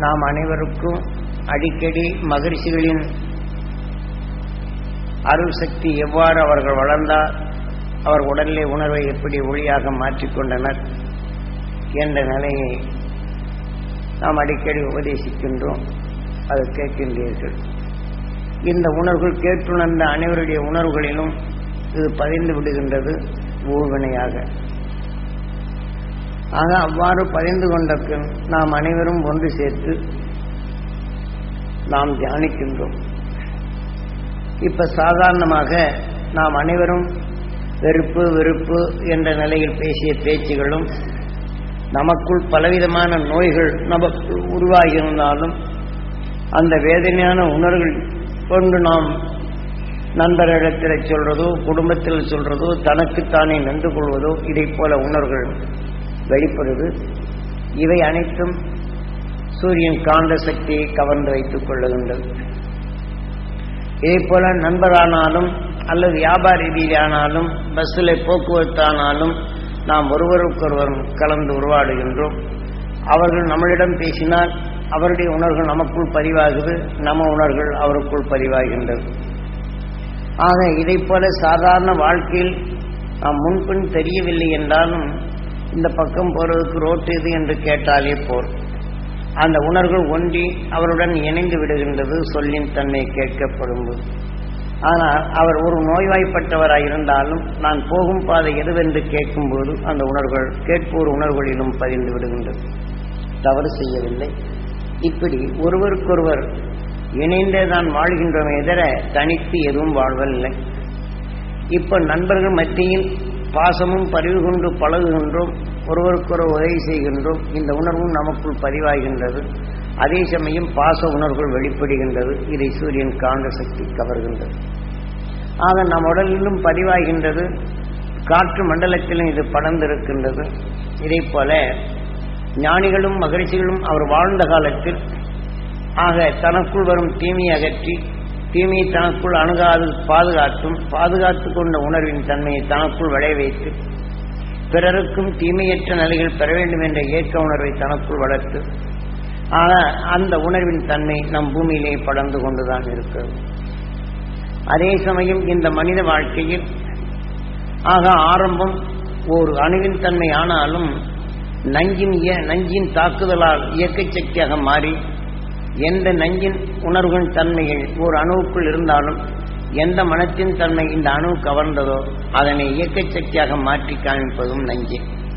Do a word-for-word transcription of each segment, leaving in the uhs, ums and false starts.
நாம் அனைவருக்கும் அடிக்கடி மகரிஷிகளின் அருள் சக்தி எவ்வாறு அவர்கள் வளர்ந்தார், அவர் உடலிலே உணர்வை எப்படி ஒளியாக மாற்றிக்கொண்டனர் என்ற நிலையை நாம் அடிக்கடி உபதேசிக்கின்றோம். அதை கேட்கின்றீர்கள். இந்த உணர்வுகள் கேட்டுணர்ந்த அனைவருடைய உணர்வுகளிலும் இது பதிந்து விடுகின்றது ஊழ்வினையாக. ஆக அவ்வாறு பதிந்து கொண்ட பின் நாம் அனைவரும் ஒன்று சேர்த்து நாம் தியானிக்கின்றோம். இப்ப சாதாரணமாக நாம் அனைவரும் வெறுப்பு வெறுப்பு என்ற நிலையில் பேசிய பேச்சுகளும், நமக்குள் பலவிதமான நோய்கள் நமக்கு உருவாகியிருந்தாலும் அந்த வேதனையான உணர்வுகள் கொண்டு நாம் நண்பர்களிடத்தில் சொல்றதோ, குடும்பத்தில் சொல்றதோ, தனக்குத்தானே நன்று கொள்வதோ, இதை போல உணர்வுகள் வெளிப்படுது. இவை அனைத்தும் சூரியன் காந்த சக்தியை கவர்ந்து வைத்துக் கொள்ளுகின்றது. இதே போல நண்பரானாலும் அல்லது வியாபார ரீதியானாலும் பஸ்ஸில் போக்குவரத்தானாலும் நாம் ஒருவருக்கொருவர் கலந்து உருவாடுகின்றோம். அவர்கள் நம்மளிடம் பேசினால் அவருடைய உணர்வுகள் நமக்குள் பதிவாகுது, நம்ம உணர்வுகள் அவருக்குள் பதிவாகின்றது. ஆக இதை போல சாதாரண வாழ்க்கையில் நாம் முன்பின் தெரியவில்லை என்றாலும் இந்த பக்கம் போறதுக்கு ரோட்டு இது என்று கேட்டாலே போர் அந்த உணர்வுகள் ஒன்றி அவருடன் இணைந்து விடுகின்றது சொல்லின் தன்மை கேட்கப்படும். ஆனால் அவர் ஒரு நோய்வாய்ப்பட்டவராக இருந்தாலும் நான் போகும் பாதை எதுவென்று கேட்கும்போது அந்த உணர்வுகள் கேட்போர் உணர்வுகளிலும் பதிந்து விடுகின்றது. தவறு செய்யவில்லை. இப்படி ஒருவருக்கொருவர் இணைந்தே தான் வாழ்கின்றோமே தவிர தனித்து எதுவும் வாழ்வதில்லை. இப்ப நண்பர்கள் மத்தியில் பாசமும் பரிவு கொண்டு பழகுகின்றோம், ஒருவருக்கொருவர் உதவி செய்கின்றோம். இந்த உணர்வும் நமக்குள் பதிவாகின்றது. அதே சமயம் பாச உணர்வுகள் வெளிப்படுகின்றது. இதை சூரியன் காந்த சக்தி கவர்கின்றது. ஆக நம் உடலிலும் பதிவாகின்றது, காற்று மண்டலத்திலும் இது படர்ந்திருக்கின்றது. இதே போல ஞானிகளும் மகரிஷிகளும் அவர் வாழ்ந்த காலத்தில் ஆக தனக்குள் வரும் தீமையை அகற்றி தீமையை தனக்குள் அணுகாது பாதுகாத்தும் பாதுகாத்து கொண்ட உணர்வின் தன்மையை தனக்குள் விளைய வைத்து பிறருக்கும் தீமையற்ற நிலைகள் பெற வேண்டும் என்ற ஏற்க உணர்வை தனக்குள் வளர்த்து ஆக அந்த உணர்வின் தன்மை நம் பூமியிலே படர்ந்து கொண்டுதான் இருக்கிறது. அதே சமயம் இந்த மனித வாழ்க்கையில் ஆக ஆரம்பம் ஒரு அணுவின் தன்மை ஆனாலும் நஞ்சின் நஞ்சின் தாக்குதலால் இயக்க சக்தியாக மாறி எந்த நஞ்சின் உணர்வின் தன்மைகள் ஒரு அணுவுக்குள் இருந்தாலும் எந்த மனத்தின் தன்மை இந்த அணு கவர்ந்ததோ அதனை இயக்க சக்தியாக மாற்றி காண்பிப்பதும் நஞ்சு.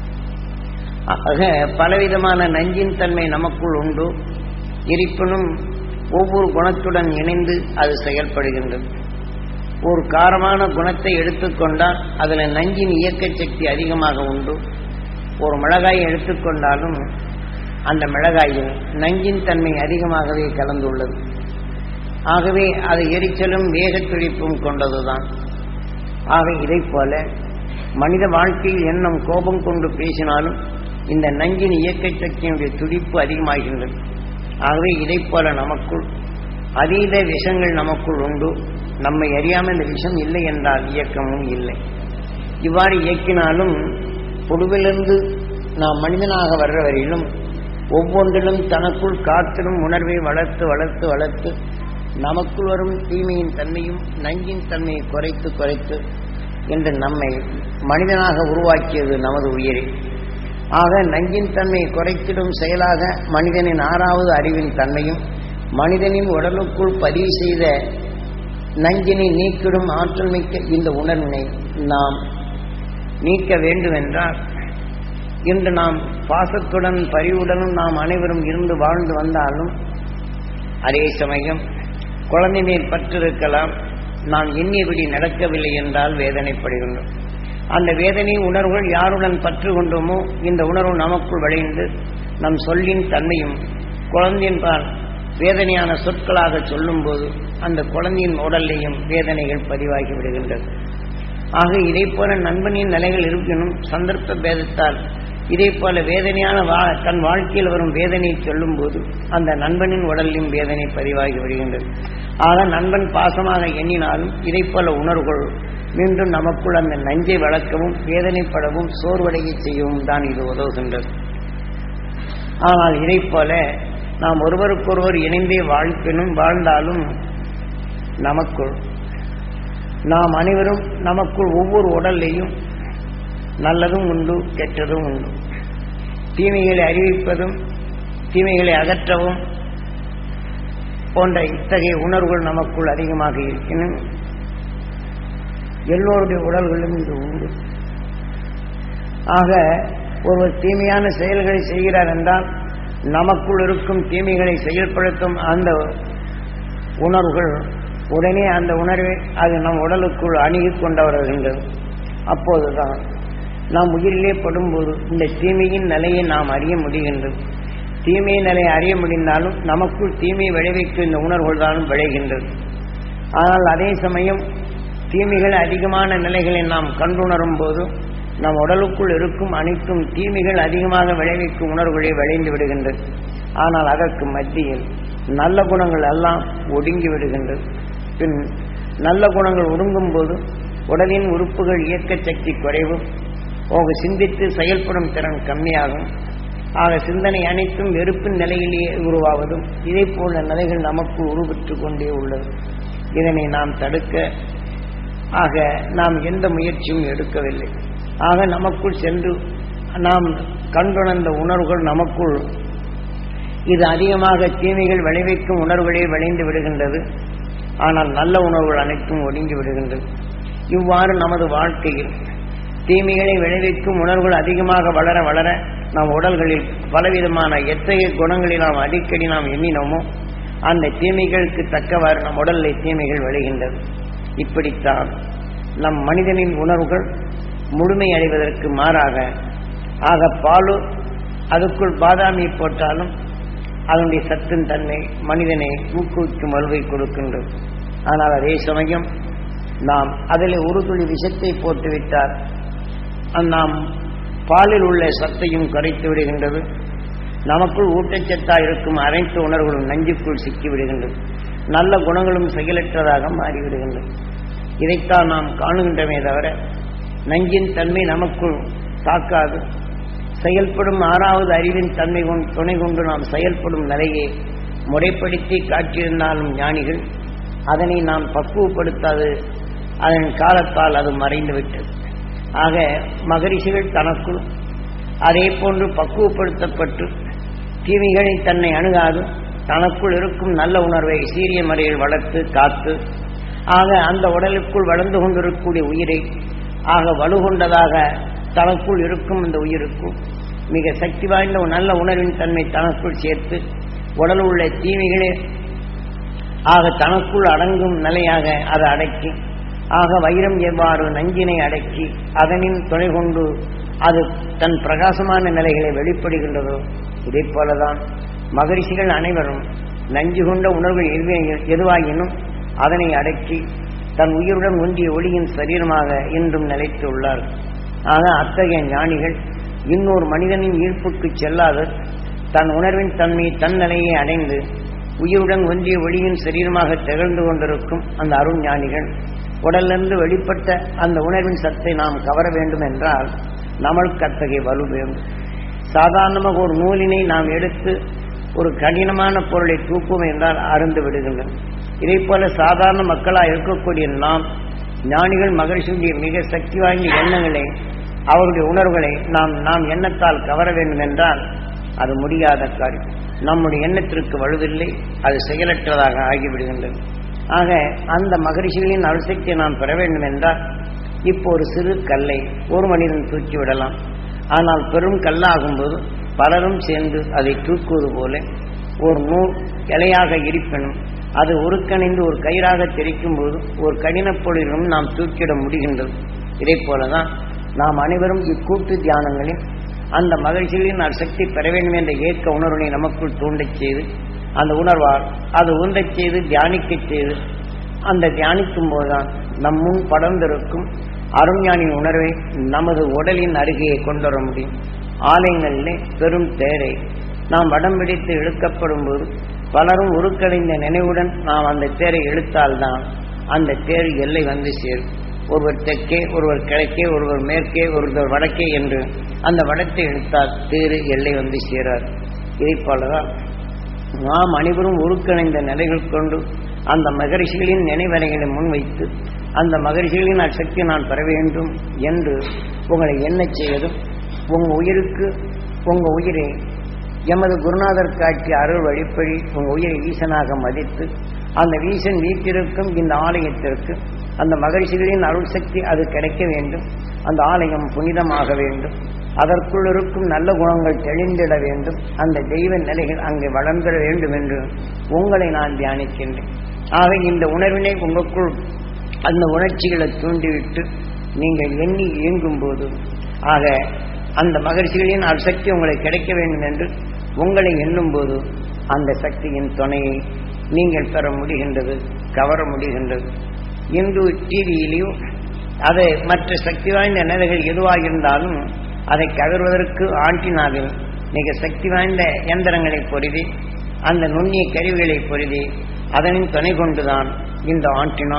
ஆக பலவிதமான நஞ்சின் தன்மை நமக்குள் உண்டு. இருப்பினும் ஒவ்வொரு குணத்துடன் இணைந்து அது செயல்படுகின்றது. ஒரு காரமான குணத்தை எடுத்துக்கொண்டால் அதில் நஞ்சின் இயக்க சக்தி அதிகமாக உண்டு. ஒரு மிளகாயை எடுத்துக்கொண்டாலும் அந்த மிளகாயில் நஞ்சின் தன்மை அதிகமாகவே கலந்துள்ளது. ஆகவே அது எரிச்சலும் வேகத் துடிப்பும் கொண்டதுதான். ஆக இதை போல மனித வாழ்க்கையில் எண்ணம் கோபம் கொண்டு பேசினாலும் இந்த நஞ்சின் இயக்க சக்தியினுடைய துடிப்பு அதிகமாகின்றது. ஆகவே இதை போல நமக்குள் அதீத விஷங்கள் நமக்குள் உண்டு. நம்மை அறியாமல் இந்த விஷம் இல்லை என்றால் இயக்கமும் இல்லை. இவ்வாறு இயக்கினாலும் பொதுவிலிருந்து நாம் மனிதனாக வர்ற வரையிலும் ஒவ்வொன்றிலும் தனக்குள் காத்திடும் உணர்வை வளர்த்து வளர்த்து வளர்த்து நமக்குள் வரும் தீமையின் தன்மையும் நஞ்சின் தன்மையை குறைத்து குறைத்து என்று நம்மை மனிதனாக உருவாக்கியது நமது உயிரை. ஆக நஞ்சின் தன்மையை குறைத்திடும் செயலாக மனிதனின் ஆறாவது அறிவின் தன்மையும் மனிதனின் உடலுக்குள் பதிவு செய்த நஞ்சினை நீக்கிடும் ஆற்றல் மிக்க இந்த உணர்வினை நாம் நீக்க வேண்டுமென்றால் இன்று நாம் பாசத்துடன் பரிவுடனும் நாம் அனைவரும் இருந்து வாழ்ந்து வந்தாலும் அதே சமயம் குழந்தை மேல் பற்றிருக்கலாம். நாம் எண்ணியபடி நடக்கவில்லை என்றால் வேதனைப்படுகின்றோம். அந்த வேதனை உணர்வுகள் யாருடன் பற்று கொண்டோமோ இந்த உணர்வு நமக்குள் விளைந்து நம் சொல்லின் தன்மையும் குழந்தையின் பால் வேதனையான சொற்களாக சொல்லும் போது அந்த குழந்தையின் உடலையும் வேதனைகள் பதிவாகி விடுகின்றது. ஆக இதை போல நண்பனின் நிலைகள் இருப்பினும் சந்தர்ப்ப பேதத்தால் இதே போல வேதனையான வா தன் வாழ்க்கையில் வரும் வேதனையை சொல்லும் போது அந்த நண்பனின் உடலிலும் வேதனை பதிவாகி விடுகின்றது. ஆக நண்பன் பாசமாக எண்ணினாலும் இதை போல உணர்வுகள் மீண்டும் நமக்குள் அந்த நஞ்சை வளர்க்கவும் வேதனைப்படவும் சோர்வடைய செய்யவும் தான் இது உதவுகின்றது. ஆனால் இதை போல நாம் ஒருவருக்கொருவர் இணைந்தே வாழ்ப்பினும் வாழ்ந்தாலும் நமக்குள் நாம் அனைவரும் நமக்குள் ஒவ்வொரு உடல்லையும் நல்லதும் உண்டு, கெட்டதும் உண்டு. தீமைகளை அறிவிப்பதும் தீமைகளை அகற்றவும் போன்ற இத்தகைய உணர்வுகள் நமக்குள் அதிகமாக இருக்கணும். எல்லோருடைய உடல்களும் இது உண்டு. ஆக ஒருவர் தீமையான செயல்களை செய்கிறார் என்றால் நமக்குள் இருக்கும் தீமைகளை செயல்படுத்தும் அந்த உணர்வுகள் உடனே அந்த உணர்வை அது நம் உடலுக்குள் அணுகி கொண்டு வருகின்றது. அப்போதுதான் நாம் உயிரிலே படும்போது இந்த தீமையின் நிலையை நாம் அறிய முடிகின்றது. தீமையின் நிலையை அறிய முடிந்தாலும் நமக்குள் தீமையை விளைவிக்கும் இந்த உணர்வுகள் தான் விளைகின்றது. ஆனால் அதே சமயம் தீமைகள் அதிகமான நிலைகளை நாம் கண்டுணரும் போது நம் உடலுக்குள் இருக்கும் அனைத்தும் தீமைகள் அதிகமாக விளைவிக்கும் உணர்வுகளை விளைந்து விடுகின்றது. ஆனால் அதற்கு மத்தியில் நல்ல குணங்கள் எல்லாம் ஒடுங்கி விடுகின்றது. பின் நல்ல குணங்கள் ஒடுங்கும் போது உடலின் உறுப்புகள் இயக்க சக்தி குறைவும், போக சிந்தித்து செயல்படும் திறன் கம்மியாகும். ஆக சிந்தனை அனைத்தும் வெறுப்பின் நிலையிலேயே உருவாவதும் இதே போன்ற நிலைகள் நமக்கு உருவெற்று கொண்டே உள்ளது. இதனை நாம் தடுக்க ஆக நாம் எந்த முயற்சியும் எடுக்கவில்லை. ஆக நமக்குள் சென்று நாம் கண்டுணர்ந்த உணர்வுகள் நமக்குள் இது அதிகமாக தீமைகள் விளைவிக்கும் உணர்வுகளே விளைந்து விடுகின்றது. ஆனால் நல்ல உணர்வுகள் அனைத்தும் ஒடுங்கி விடுகின்றது. இவ்வாறு நமது வாழ்க்கையில் தீமைகளை விளைவிக்கும் உணர்வுகள் அதிகமாக வளர வளர நம் உடல்களில் பலவிதமான எத்தகைய குணங்களை நாம் அடிக்கடி நாம் எண்ணினோமோ அந்த தீமைகளுக்கு தக்கவாறு நம் உடலில் தீமைகள் விளைகின்றது. இப்படித்தான் நம் மனிதனின் உணர்வுகள் முழுமை அடைவதற்கு மாறாக ஆக பாலு அதுக்குள் பாதாமி போட்டாலும் அதனுடைய சத்தின் தன்மை மனிதனை ஊக்குவிக்கும் வலுவை கொடுக்கின்றது. ஆனால் அதே சமயம் நாம் அதில் ஒரு துளி விஷத்தை போட்டுவிட்டால் நாம் பாலில் உள்ள சத்தையும் கரைத்து விடுகின்றது. நமக்குள் ஊட்டச்சத்தாக இருக்கும் அனைத்து உணர்வுகளும் நஞ்சுக்குள் சிக்கிவிடுகின்றது. நல்ல குணங்களும் செயலற்றதாக மாறிவிடுகின்றது. இதைத்தான் நாம் காணுகின்றமே தவிர நஞ்சின் தன்மை நமக்குள் தாக்காது. செயல்படும் ஆறாவது அறிவின் தன்மை கொண்டு துணை கொண்டு நாம் செயல்படும் நிலையை முறைப்படுத்தி காட்டியிருந்தாலும் ஞானிகள் அதனை நாம் பக்குவப்படுத்தாது. அதன் காலத்தால் அது மறைந்துவிட்டது. ஆக மகரிஷிகள் தனக்குள் அதே போன்று பக்குவப்படுத்தப்பட்டு தீமைகளை தன்னை அணுகாது தனக்குள் இருக்கும் நல்ல உணர்வை சீரிய முறையில் வளர்த்து காத்து ஆக அந்த உடலுக்குள் வளர்ந்து கொண்டிருக்கக்கூடிய உயிரை ஆக வலுகொண்டதாக தனக்குள் இருக்கும் இந்த உயிருக்கும் மிக சக்தி வாய்ந்த ஒரு நல்ல உணர்வின் தன்மை தனக்குள் சேர்த்து உடல் உள்ள தீமைகளே ஆக தனக்குள் அடங்கும் நிலையாக அதை அடக்கி ஆக வைரம் எவ்வாறு நஞ்சினை அடக்கி அதனின் துணை கொண்டு அது தன் பிரகாசமான நிலைகளை வெளிப்படுகின்றதோ இதே போலதான் மகரிஷிகள் அனைவரும் நஞ்சு கொண்ட உணர்வுகள் எதுவாகினும் அதனை அடக்கி தன் உயிருடன் ஒன்றிய ஒளியின் சரீரமாக இன்றும் நிலைத்து உள்ளார். ஆக அத்தகைய ஞானிகள் இன்னொரு மனிதனின் ஈர்ப்புக்கு செல்லாது தன் உணர்வின் தன்மை தன் நிலையை அடைந்து உயிருடன் ஒன்றிய ஒளியின் சரீரமாக திகழ்ந்து கொண்டிருக்கும் அந்த அருண் ஞானிகள் உடலிலிருந்து வெளிப்பட்ட அந்த உணர்வின் சத்தை நாம் கவர வேண்டும் என்றால் நம்மளுக்கு அத்தகைய வலு வேண்டும். சாதாரணமாக ஒரு நூலினை நாம் எடுத்து ஒரு கடினமான பொருளை தூக்குவோம் என்றால் அருந்து விடுகின்றன. இதே போல சாதாரண மக்களாக இருக்கக்கூடிய நாம் ஞானிகள் மகரிஷியுடைய மிக சக்தி வாய்ந்த எண்ணங்களை அவருடைய உணர்வுகளை நாம் நாம் எண்ணத்தால் கவர வேண்டும் என்றால் அது முடியாத காரியம். நம்முடைய எண்ணத்திற்கு வலுவில்லை, அது செயலற்றதாக ஆகிவிடுகின்றது. ஆக அந்த மகரிஷிகளின் அருசக்தியை நாம் பெற வேண்டும் என்றால் இப்போ ஒரு சிறு கல்லை ஒரு மனிதன் தூக்கி விடலாம். ஆனால் பெரும் கல்லாகும்போது பலரும் சேர்ந்து அதை தூக்குவது போல ஒரு நூல் இலையாக இருப்பினும் அது உருக்கணிந்து ஒரு கயிறாக தெரிக்கும் போது ஒரு கடினப் பொருளிலும் நாம் தூக்கிட முடிகின்றது. இதே போலதான் நாம் அனைவரும் இக்கூட்டு தியானங்களில் அந்த மகிழ்ச்சிகளின் அசக்தி பெற வேண்டும் என்ற ஏக்க உணர்வினை நமக்குள் தூண்டச் செய்து அந்த உணர்வால் அது உந்தச் செய்து தியானிக்கச் செய்து அந்த தியானிக்கும் போதுதான் நம் முன் படர்ந்திருக்கும் அருஞானின் உணர்வை நமது உடலின் அருகே கொண்டு வர முடியும். ஆலயங்களிலே பெரும் தேரை நாம் வடம் பிடித்து இழுக்கப்படும் போது பலரும் உருக்கடைந்த நினைவுடன் நாம் அந்த தேரை இழுத்தால்தான் அந்த தேர் எல்லை வந்து சேரும். ஒருவர் தெற்கே, ஒருவர் கிழக்கே, ஒருவர் மேற்கே, ஒருவர் வடக்கே என்று அந்த வடத்தை இழுத்தால் தேரு எல்லை வந்து சேரார். இதை போலதான் நாம் அனைவரும் ஒருங்கிணைந்த நிலைகள் கொண்டு அந்த மகரிஷிகளின் நினைவறைகளை முன்வைத்து அந்த மகரிஷிகளின் அசக்தி நான் பெற வேண்டும் என்று உங்களை எண்ணச் செய்வதும் உங்கள் உயிருக்கு உங்கள் உயிரை எமது குருநாதர் காட்சி அருள் வழிப்படி உங்கள் உயிரை ஈசனாக மதித்து அந்த ஈசன் வீட்டிற்கும் இந்த ஆலயத்திற்கு அந்த மகரிஷிகளின் அருள் சக்தி அது கிடைக்க வேண்டும். அந்த ஆலயம் புனிதமாக வேண்டும். அதற்குள் இருக்கும் நல்ல குணங்கள் தெளிந்திட வேண்டும். அந்த தெய்வ நிலைகள் அங்கே வளர்ந்திட வேண்டும் என்று உங்களை நான் தியானிக்கின்றேன். ஆக இந்த உணர்வினை உங்களுக்குள் அந்த உணர்ச்சிகளை தூண்டிவிட்டு நீங்கள் எண்ணி இயங்கும் போது ஆக அந்த மகரிஷிகளின் அசக்தி உங்களுக்கு கிடைக்க வேண்டும் என்று உங்களை எண்ணும் போது அந்த சக்தியின் துணையை நீங்கள் பெற முடிகின்றது, கவர முடிகின்றது. இன்று டிவியிலையும் அதை மற்ற சக்தி வாய்ந்த நிலைகள் எதுவாக இருந்தாலும் அதை கவர்வதற்கு ஆண்டினாவில் மிக சக்தி வாய்ந்த இயந்திரங்களை பொருதி அந்த நுண்ணிய கருவிகளை பொருதி அதனின் துணை கொண்டுதான் இந்த ஆண்டினா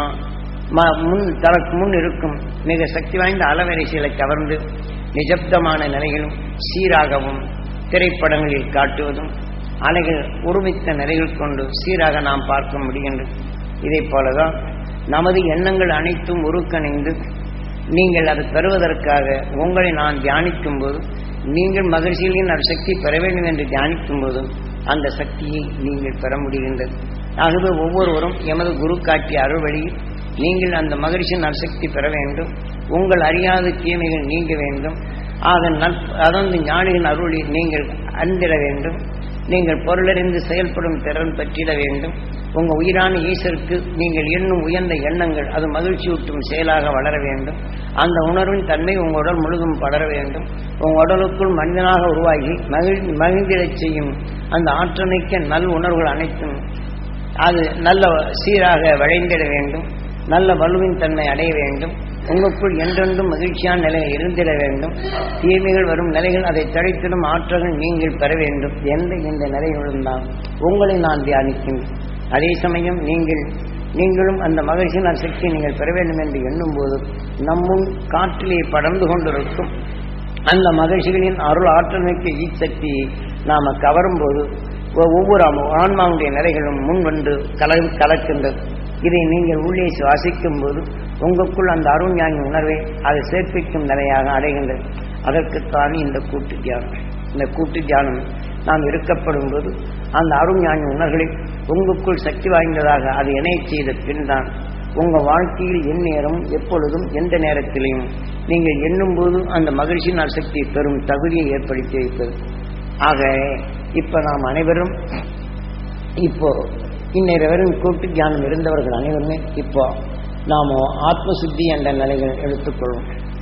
முன் தனக்கு முன் இருக்கும் மிக சக்தி வாய்ந்த அலவரிசைகளை கவர்ந்து நிசப்தமான நிலைகளும் சீராகவும் திரைப்படங்களில் காட்டுவதும் அலைகள் ஒருமித்த நிலைகள் கொண்டு சீராக நாம் பார்க்க முடிகின்றது. இதை போலதான் நமது எண்ணங்கள் அனைத்தும் உருக்கணிந்து நீங்கள் அதை பெறுவதற்காக உங்களை நான் தியானிக்கும் போது நீங்கள் மகிழ்ச்சிகளின் அந்த சக்தி பெற வேண்டும் என்று தியானிக்கும் போது அந்த சக்தியை நீங்கள் பெற முடிகின்றது. ஆகவே ஒவ்வொருவரும் எமது குரு காட்டிய அருள் வழியில் நீங்கள் அந்த மகிழ்ச்சியின் நற்சக்தி பெற வேண்டும். உங்கள் அறியாத தீமைகள் நீங்க வேண்டும். அதன் நல் அதன் ஞானியின் அருளில் நீங்கள் அந்திட வேண்டும். நீங்கள் பொருளறிந்து செயல்படும் திறன் பெற்றிட வேண்டும். உங்கள் உயிரான ஈசருக்கு நீங்கள் எண்ணும் உயர்ந்த எண்ணங்கள் அது மகிழ்ச்சியூட்டும் செயலாக வளர வேண்டும். அந்த உணர்வின் தன்மை உங்கள் உடல் முழுதும் படர வேண்டும். உங்கள் உடலுக்குள் மனிதனாக உருவாகி மகிழ் மகிழ்ந்திடச் செய்யும் அந்த ஆற்றமிக்க நல் உணர்வுகள் அனைத்தும் அது நல்ல சீராக விளைந்திட வேண்டும். நல்ல வலுவின் தன்மை அடைய வேண்டும். உங்களுக்குள் என்றென்றும் மகிழ்ச்சியான நிலையில் இருந்திட வேண்டும். தீமைகள் வரும் நிலைகள் அதை தடைத்திடும் ஆற்றல்கள் நீங்கள் பெற வேண்டும் என்ற இந்த நிலைகளும் தான் உங்களை நான் தியானிக்கின்றேன். அதே சமயம் நீங்கள் நீங்களும் அந்த மகிழ்ச்சியின் சக்தியை நீங்கள் பெற வேண்டும் என்று எண்ணும் போது நம்மும் காற்றிலே படர்ந்து கொண்டிருக்கும் அந்த மகிழ்ச்சிகளின் அருள் ஆற்றல் மிக்க ஈச்சக்தியை நாம் கவரும் போது ஒவ்வொரு ஆன்மாவுடைய நிலைகளும் முன் வந்து கல கலக்கின்றது. இதை நீங்கள் உள்ளே சுவாசிக்கும் போது உங்களுக்குள் அந்த அருள் ஞானி உணர்வை அதை சேர்ப்பிக்கும் நிலையாக அடைகின்றது. அதற்குத்தான் இந்த கூட்டு தியானம். இந்த கூட்டு தியானம் நாம் இருக்கப்படும் போது அந்த அருள் ஞானி உணர்வுகளை உங்களுக்குள் சக்தி வாய்ந்ததாக அதை இணைய செய்த பின் தான் உங்கள் வாழ்க்கையில் எந்நேரம் எப்பொழுதும் எந்த நேரத்திலையும் நீங்கள் எண்ணும் போது அந்த மகிழ்ச்சியின் சக்தியை பெறும் தகுதியை ஏற்படுத்தி வைப்பது. ஆக இப்ப நாம் அனைவரும் இப்போ இந்நேரம் கூட்டு தியானம் இருந்தவர்கள் அனைவருமே இப்போ நாம் ஆத்மசுத்தி என்ற நிலைகள் எடுத்துக்கொள்வோம்.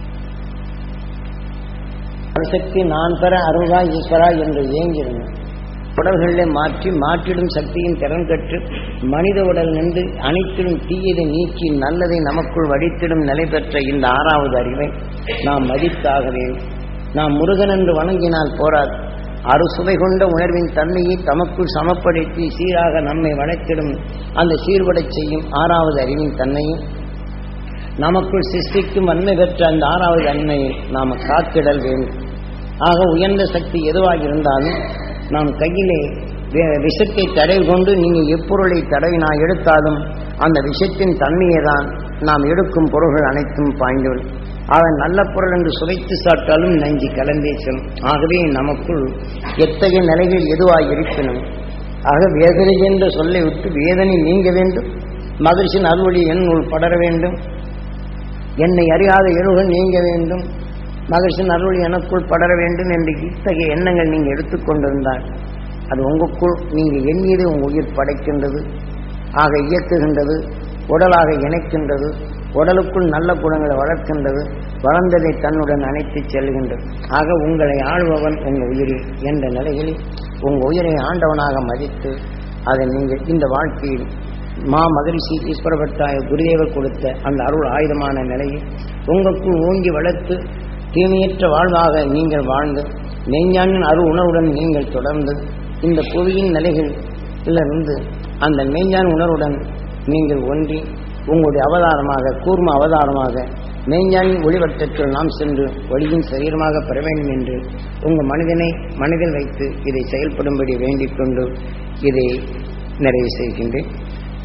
சக்தி நான் பெற அருள்வா ஈஸ்வரா என்று ஏங்கிருந்தேன். உடல்களிலே மாற்றி மாற்றிடும் சக்தியின் திறன் கற்று மனித உடல் நின்று அனைத்திலும் தீயதை நீக்கி நல்லதை நமக்குள் வடித்திடும் நிலை பெற்ற இந்த ஆறாவது அறிவை நாம் மதித்தாக வேண்டும். நாம் முருகன் என்று வணங்கினால் போராது. அறுசுவை கொண்ட உணர்வின் தன்மையை தமக்குள் சமப்படுத்தி சீராக நம்மை வளர்த்திடும் அந்த சீர்படச் செய்யும் ஆறாவது அறிவின் தன்மையும் நமக்குள் சிருஷ்டிக்கும் வன்மை பெற்ற அந்த ஆறாவது அன்மையை நாம் காத்திடல் வேண்டும். ஆக உயர்ந்த சக்தி எதுவாக இருந்தாலும் நாம் கையிலே விஷத்தை தடவி கொண்டு நீங்கள் எப்பொருளை தடவினால் எடுத்தாலும் அந்த விஷத்தின் தன்மையை தான் நாம் எடுக்கும் பொருள்கள் அனைத்தும் பாய்ந்துவிடும். அவன் நல்ல பொருள் என்று சுவைத்து சாப்பிட்டாலும் நஞ்சு கலந்தே செல்லும். ஆகவே நமக்குள் எத்தகைய நிலைகள் எதுவாக இருக்கணும். ஆக வேதனை என்ற சொல்லை விட்டு வேதனை நீங்க வேண்டும். மகிழ்ச்சியின் அருள்வழி என்னுள் படர வேண்டும். என்னை அறியாத எழுகள் நீங்க வேண்டும். மகிழ்ச்சியின் அருள்வழி எனக்குள் படர வேண்டும் என்று இத்தகைய எண்ணங்கள் நீங்கள் எடுத்துக்கொண்டிருந்தால் அது உங்களுக்குள் நீங்கள் எண்ணியது உங்கள் உயிர் படைக்கின்றது. ஆக இயக்குகின்றது. உடலாக இணைக்கின்றது. உடலுக்குள் நல்ல குணங்களை வளர்க்கின்றது. வளர்ந்ததை தன்னுடன் அணைத்து செல்கின்றது. ஆக உங்களை ஆள்பவன் உங்கள் உயிரில் என்ற நிலையில் உங்கள் உயிரை ஆண்டவனாக மதித்து அதை நீங்கள் இந்த வாழ்க்கையில் மா மகிழ்ச்சி ஈஸ்வரபட்டாய குருதேவர் கொடுத்த அந்த அருள் ஆயுதமான நிலையை உங்களுக்குள் ஓங்கி வளர்த்து தீமையற்ற வாழ்வாக நீங்கள் வாழ்ந்து மெய்ஞானின் அருள் உணர்வுடன் நீங்கள் தொடர்ந்து இந்த புவியின் நிலைகளிலிருந்து அந்த மெய்ஞான உணர்வுடன் நீங்கள் ஒன்றி உங்களுடைய அவதாரமாக கூர்ம அவதாரமாக மெய்ஞானின் ஒளிவட்டத்தில் நாம் சென்று ஒளியின் சரீரமாக பெற வேண்டும் என்று உங்கள் மனிதனை மனதில் வைத்து இதை செயல்படும்படி வேண்டிக் கொண்டு இதை நிறைவு செய்கின்றேன்.